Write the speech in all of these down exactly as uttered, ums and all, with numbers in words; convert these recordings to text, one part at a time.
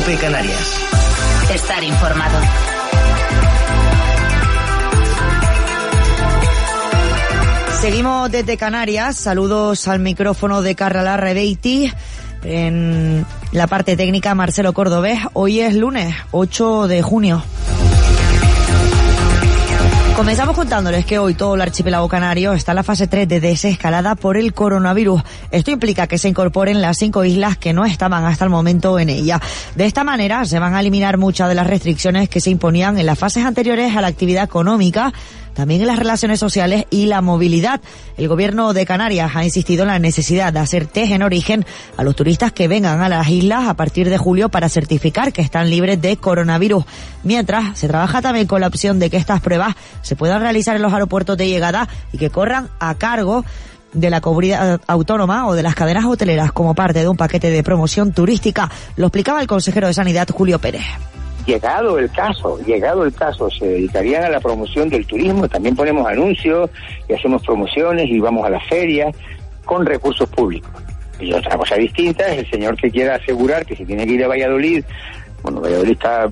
COPE Canarias. Estar informado. Seguimos desde Canarias. Saludos al micrófono de Carla Rebeiti. En la parte técnica, Marcelo Cordobés. Hoy es lunes, ocho de junio. Comenzamos contándoles que hoy todo el archipiélago canario está en la fase tres de desescalada por el coronavirus. Esto implica que se incorporen las cinco islas que no estaban hasta el momento en ella. De esta manera se van a eliminar muchas de las restricciones que se imponían en las fases anteriores a la actividad económica, también en las relaciones sociales y la movilidad. El gobierno de Canarias ha insistido en la necesidad de hacer test en origen a los turistas que vengan a las islas a partir de julio para certificar que están libres de coronavirus. Mientras, se trabaja también con la opción de que estas pruebas se puedan realizar en los aeropuertos de llegada y que corran a cargo de la comunidad autónoma o de las cadenas hoteleras como parte de un paquete de promoción turística. Lo explicaba el consejero de Sanidad, Julio Pérez. Llegado el caso, llegado el caso, se dedicarían a la promoción del turismo. También ponemos anuncios y hacemos promociones y vamos a las ferias con recursos públicos. Y otra cosa distinta es el señor que quiera asegurar que si tiene que ir a Valladolid, bueno, Valladolid está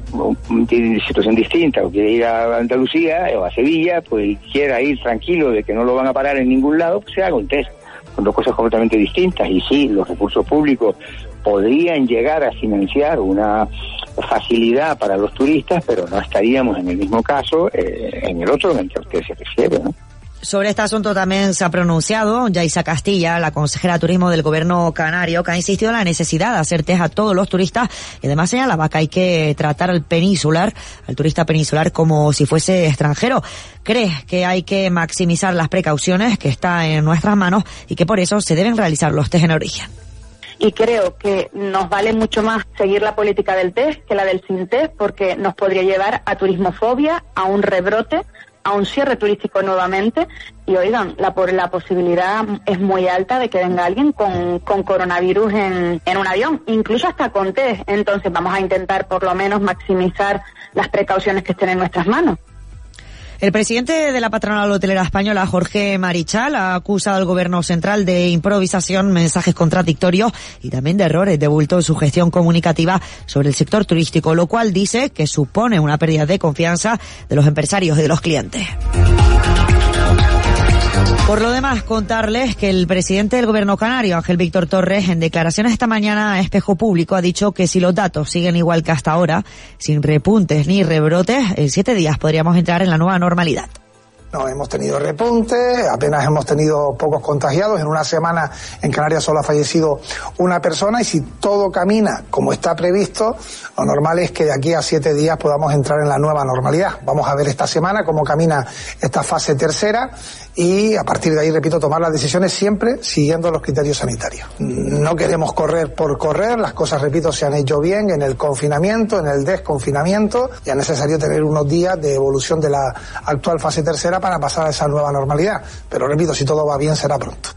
en situación distinta, o quiere ir a Andalucía o a Sevilla, pues quiera ir tranquilo de que no lo van a parar en ningún lado, pues se haga un test. Son dos cosas completamente distintas. Y sí, los recursos públicos podrían llegar a financiar una facilidad para los turistas, pero no estaríamos en el mismo caso eh, en el otro en el que usted se refiere, ¿no? Sobre este asunto también se ha pronunciado Yaisa Castilla, la consejera de Turismo del Gobierno canario, que ha insistido en la necesidad de hacer test a todos los turistas y además señalaba que hay que tratar al peninsular, al turista peninsular, como si fuese extranjero. Cree que hay que maximizar las precauciones, que está en nuestras manos y que por eso se deben realizar los test en origen. Y creo que nos vale mucho más seguir la política del test que la del sin test, porque nos podría llevar a turismofobia, a un rebrote, a un cierre turístico nuevamente. Y oigan, la, por la posibilidad es muy alta de que venga alguien con, con coronavirus en, en un avión, incluso hasta con test. Entonces vamos a intentar por lo menos maximizar las precauciones que estén en nuestras manos. El presidente de la patronal hotelera española, Jorge Marichal, ha acusado al gobierno central de improvisación, mensajes contradictorios y también de errores de bulto en su gestión comunicativa sobre el sector turístico, lo cual dice que supone una pérdida de confianza de los empresarios y de los clientes. Por lo demás, contarles que el presidente del gobierno canario, Ángel Víctor Torres, en declaraciones esta mañana a Espejo Público, ha dicho que si los datos siguen igual que hasta ahora, sin repuntes ni rebrotes, en siete días podríamos entrar en la nueva normalidad. No hemos tenido repunte, apenas hemos tenido pocos contagiados. En una semana en Canarias solo ha fallecido una persona y si todo camina como está previsto, lo normal es que de aquí a siete días podamos entrar en la nueva normalidad. Vamos a ver esta semana cómo camina esta fase tercera y a partir de ahí, repito, tomar las decisiones siempre siguiendo los criterios sanitarios. No queremos correr por correr, las cosas, repito, se han hecho bien en el confinamiento, en el desconfinamiento, y es necesario tener unos días de evolución de la actual fase tercera para pasar a esa nueva normalidad. Pero repito, si todo va bien será pronto.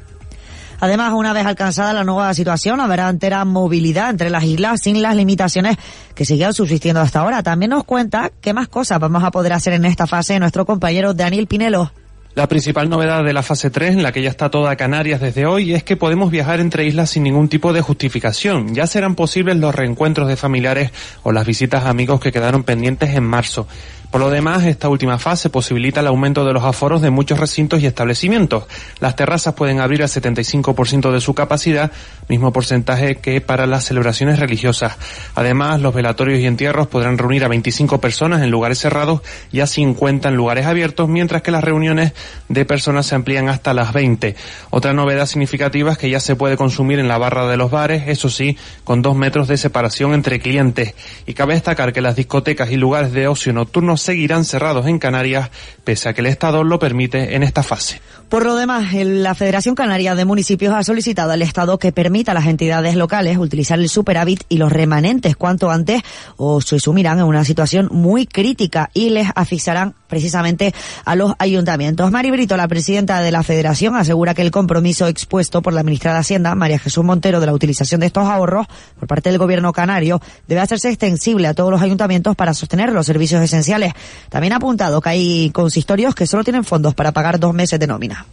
Además, una vez alcanzada la nueva situación, habrá entera movilidad entre las islas sin las limitaciones que seguían subsistiendo hasta ahora. También nos cuenta qué más cosas vamos a poder hacer en esta fase nuestro compañero Daniel Pinelo. La principal novedad de la fase tres, en la que ya está toda Canarias desde hoy, es que podemos viajar entre islas sin ningún tipo de justificación. Ya serán posibles los reencuentros de familiares o las visitas a amigos que quedaron pendientes en marzo. Por lo demás, esta última fase posibilita el aumento de los aforos de muchos recintos y establecimientos. Las terrazas pueden abrir al setenta y cinco por ciento de su capacidad, mismo porcentaje que para las celebraciones religiosas. Además, los velatorios y entierros podrán reunir a veinticinco personas en lugares cerrados y a cincuenta en lugares abiertos, mientras que las reuniones de personas se amplían hasta las veinte. Otra novedad significativa es que ya se puede consumir en la barra de los bares, eso sí, con dos metros de separación entre clientes. Y cabe destacar que las discotecas y lugares de ocio nocturno seguirán cerrados en Canarias, pese a que el Estado lo permite en esta fase. Por lo demás, la Federación Canaria de Municipios ha solicitado al Estado que permita a las entidades locales utilizar el superávit y los remanentes cuanto antes, o se sumirán en una situación muy crítica y les asfixiarán precisamente a los ayuntamientos. Mari Brito, la presidenta de la Federación, asegura que el compromiso expuesto por la ministra de Hacienda, María Jesús Montero, de la utilización de estos ahorros por parte del gobierno canario debe hacerse extensible a todos los ayuntamientos para sostener los servicios esenciales. También ha apuntado que hay consistorios que solo tienen fondos para pagar dos meses de nómina.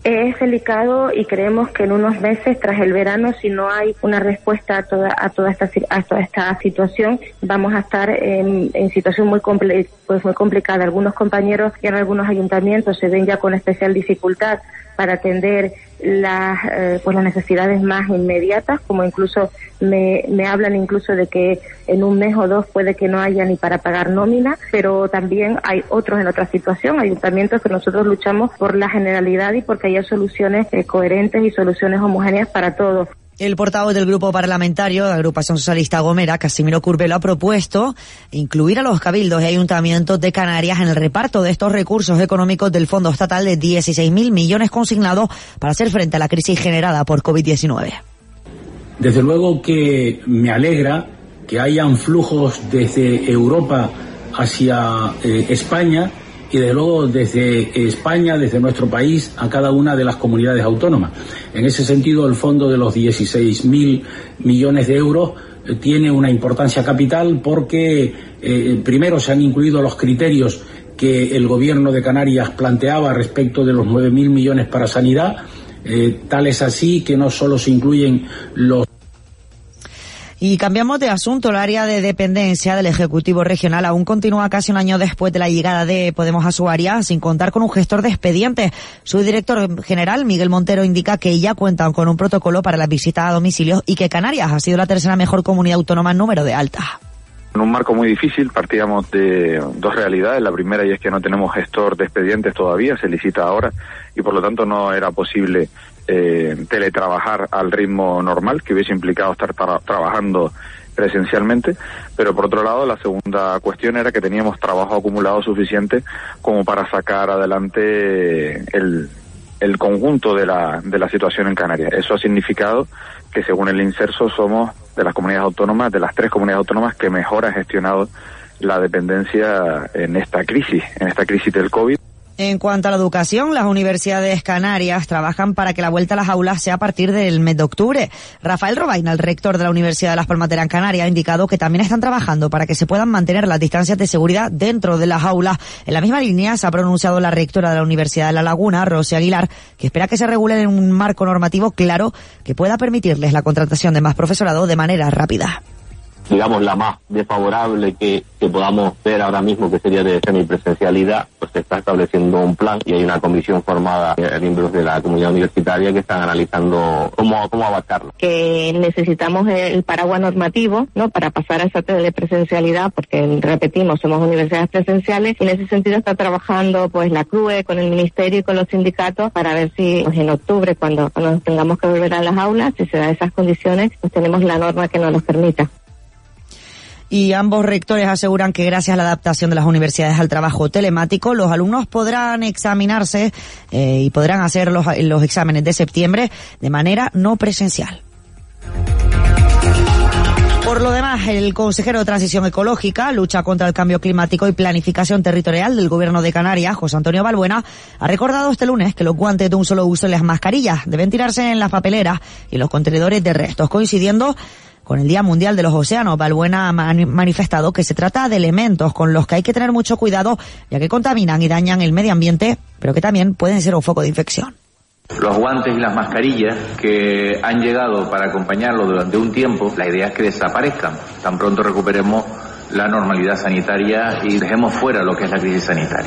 Es delicado y creemos que en unos meses, tras el verano, si no hay una respuesta a toda a toda esta a toda esta situación, vamos a estar en, en situación muy compli- pues muy complicada. Algunos compañeros y en algunos ayuntamientos se ven ya con especial dificultad para atender las eh, pues las necesidades más inmediatas, como incluso me, me hablan incluso de que en un mes o dos puede que no haya ni para pagar nómina, pero también hay otros en otra situación, ayuntamientos que nosotros luchamos por la generalidad y porque haya soluciones eh, coherentes y soluciones homogéneas para todos. El portavoz del grupo parlamentario de la Agrupación Socialista Gomera, Casimiro Curbelo, ha propuesto incluir a los cabildos y ayuntamientos de Canarias en el reparto de estos recursos económicos del Fondo Estatal de dieciséis mil millones consignados para hacer frente a la crisis generada por covid diecinueve. Desde luego que me alegra que hayan flujos desde Europa hacia eh, España y desde luego desde España, desde nuestro país, a cada una de las comunidades autónomas. En ese sentido, el fondo de los dieciséis mil millones de euros eh, tiene una importancia capital porque eh, primero se han incluido los criterios que el Gobierno de Canarias planteaba respecto de los nueve mil millones para sanidad. Eh, tal es así que no solo se incluyen los... Y cambiamos de asunto. El área de dependencia del Ejecutivo Regional aún continúa casi un año después de la llegada de Podemos a su área, sin contar con un gestor de expedientes. Su director general, Miguel Montero, indica que ya cuentan con un protocolo para las visitas a domicilios y que Canarias ha sido la tercera mejor comunidad autónoma en número de altas. En un marco muy difícil partíamos de dos realidades. La primera y es que no tenemos gestor de expedientes todavía, se licita ahora y por lo tanto no era posible eh, teletrabajar al ritmo normal, que hubiese implicado estar tra- trabajando presencialmente, pero por otro lado la segunda cuestión era que teníamos trabajo acumulado suficiente como para sacar adelante el, el conjunto de la, de la situación en Canarias. Eso ha significado que según el INSERSO somos de las comunidades autónomas, de las tres comunidades autónomas que mejor ha gestionado la dependencia en esta crisis, en esta crisis del COVID. En cuanto a la educación, las universidades canarias trabajan para que la vuelta a las aulas sea a partir del mes de octubre. Rafael Robaina, el rector de la Universidad de Las Palmas de Gran Canaria, ha indicado que también están trabajando para que se puedan mantener las distancias de seguridad dentro de las aulas. En la misma línea se ha pronunciado la rectora de la Universidad de La Laguna, Rosy Aguilar, que espera que se regule en un marco normativo claro que pueda permitirles la contratación de más profesorado de manera rápida. Digamos, la más desfavorable que, que podamos ver ahora mismo, que sería de semipresencialidad, pues se está estableciendo un plan y hay una comisión formada de miembros de la comunidad universitaria que están analizando cómo, cómo abarcarlo. Que necesitamos el paraguas normativo, ¿no?, para pasar a esa telepresencialidad, porque, repetimos, somos universidades presenciales y en ese sentido está trabajando pues la C R U E con el Ministerio y con los sindicatos para ver si pues, en octubre, cuando, cuando tengamos que volver a las aulas, si se dan esas condiciones, pues tenemos la norma que nos los permita. Y ambos rectores aseguran que gracias a la adaptación de las universidades al trabajo telemático, los alumnos podrán examinarse eh, y podrán hacer los, los exámenes de septiembre de manera no presencial. Por lo demás, el consejero de Transición Ecológica, Lucha contra el Cambio Climático y Planificación Territorial del Gobierno de Canarias, José Antonio Balbuena, ha recordado este lunes que los guantes de un solo uso y las mascarillas deben tirarse en las papeleras y los contenedores de restos, coincidiendo con el Día Mundial de los Océanos. Balbuena ha manifestado que se trata de elementos con los que hay que tener mucho cuidado, ya que contaminan y dañan el medio ambiente, pero que también pueden ser un foco de infección. Los guantes y las mascarillas que han llegado para acompañarlo durante un tiempo, la idea es que desaparezcan. Tan pronto recuperemos la normalidad sanitaria y dejemos fuera lo que es la crisis sanitaria.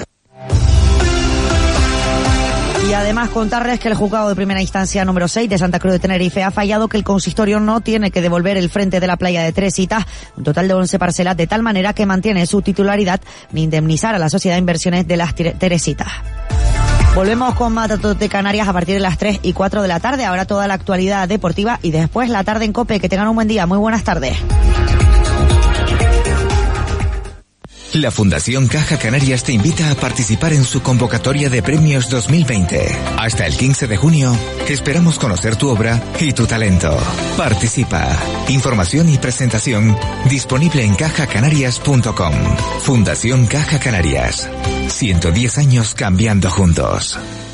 Y además contarles que el juzgado de primera instancia número seis de Santa Cruz de Tenerife ha fallado que el consistorio no tiene que devolver el frente de la playa de Teresitas, un total de once parcelas, de tal manera que mantiene su titularidad, ni indemnizar a la Sociedad de Inversiones de las Teresitas. Volvemos con más datos de Canarias a partir de las tres y cuatro de la tarde. Ahora toda la actualidad deportiva y después la tarde en COPE. Que tengan un buen día. Muy buenas tardes. La Fundación Caja Canarias te invita a participar en su convocatoria de premios dos mil veinte. Hasta el quince de junio, esperamos conocer tu obra y tu talento. Participa. Información y presentación disponible en caja canarias punto com. Fundación Caja Canarias. ciento diez años cambiando juntos.